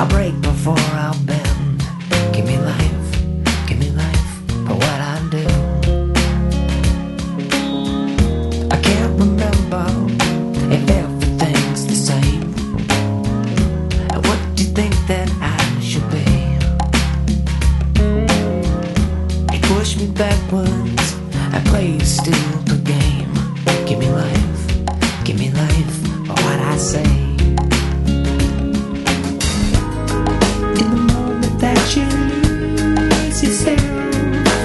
I'll break before I'll bend. Give me life for what I do. I can't remember if everything's the same. And what do you think that I should be? You push me backwards, I play still the game. Give me life for what I say. In the moment that you lose yourself,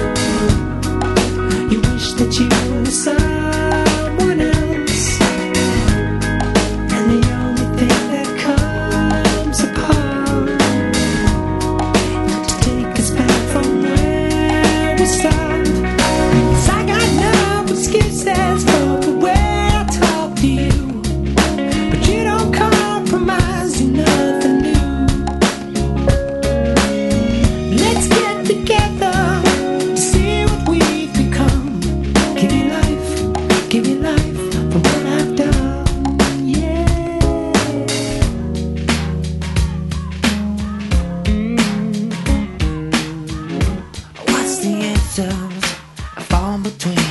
you wish that you were someone else, and the only thing that comes apart is to take us back from where we start. 'Cause I got no excuses for the way I talk to you, but you don't compromise, do nothing new. Let's get together to see what we've become. Give me life for what I've done, yeah. What's the answers I fall between?